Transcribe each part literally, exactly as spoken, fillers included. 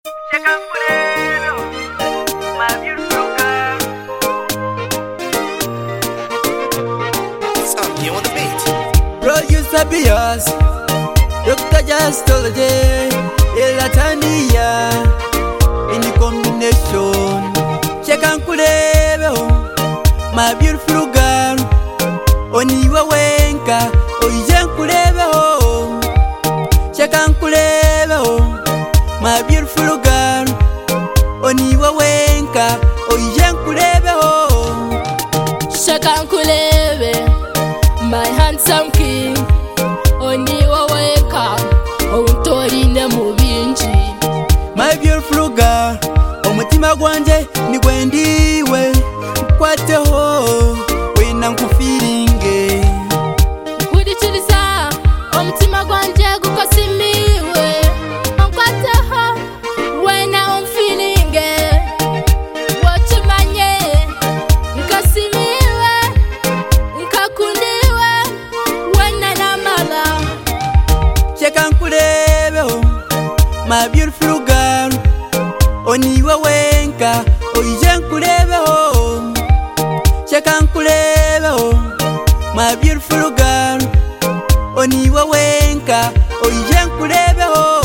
Sabias, Doctor Just Holiday, Elatania, in the combination. Check and kulebe, my beautiful girl. Oniwa wenka, oijen kulebe. Check and kulebe, my beautiful girl. Oniwa wenka, oijen kulebe. Check and kulebe, my handsome king. Oniwa weka, ontorine mubinji. My beautiful girl, omutima gwanje ni gwendiwe. Nkwateho, wena nkufiringe. Nkurikiriza, omutima gwanje gukosimiwe. Nkwateho, wena umfiringe. Wachimanye, nkosimiwe, nkakundiwe, wena namala. Check and kulebe, my beautiful girl. Oniwa wenka, oijen kulebe. Check and kulebe, my beautiful girl. Oniwa wenka, oijen kulebe.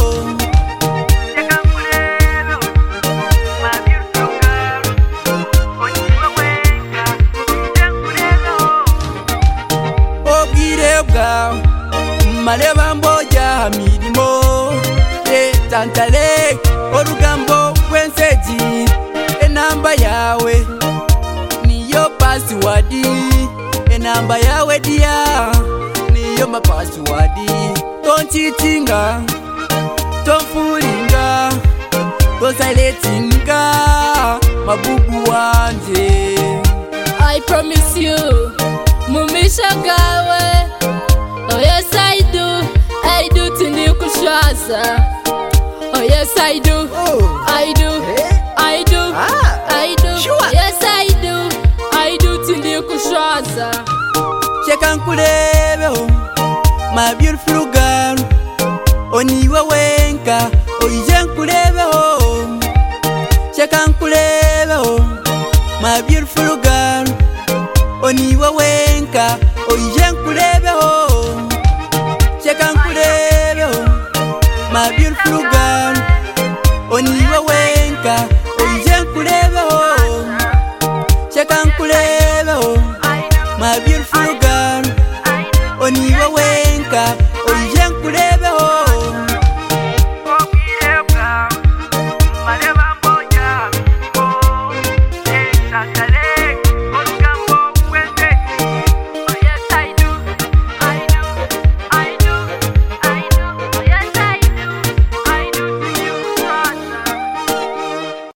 Obgirebwa maleba mboja mirimo tantale orugambo kwenseji enamba yawe niyo password enamba yawe dia niyo ma password tonchitinga tonfulinga tonsiletinga mabubu wanje. I promise you, mumisha gawe. Oh yes I do, I do tindi kushasa. Oh yes I do, Oh. I do, Eh? I do, Ah, I do. sure. Yes I do, I do tindi kushasa. Check and kulebe, my beautiful girl. Oniwa wenka, oijen kulebe. Check and kulebe, my beautiful girl. Oniwa wenka, oijen kulebe. Check and kulebe, my beautiful girl.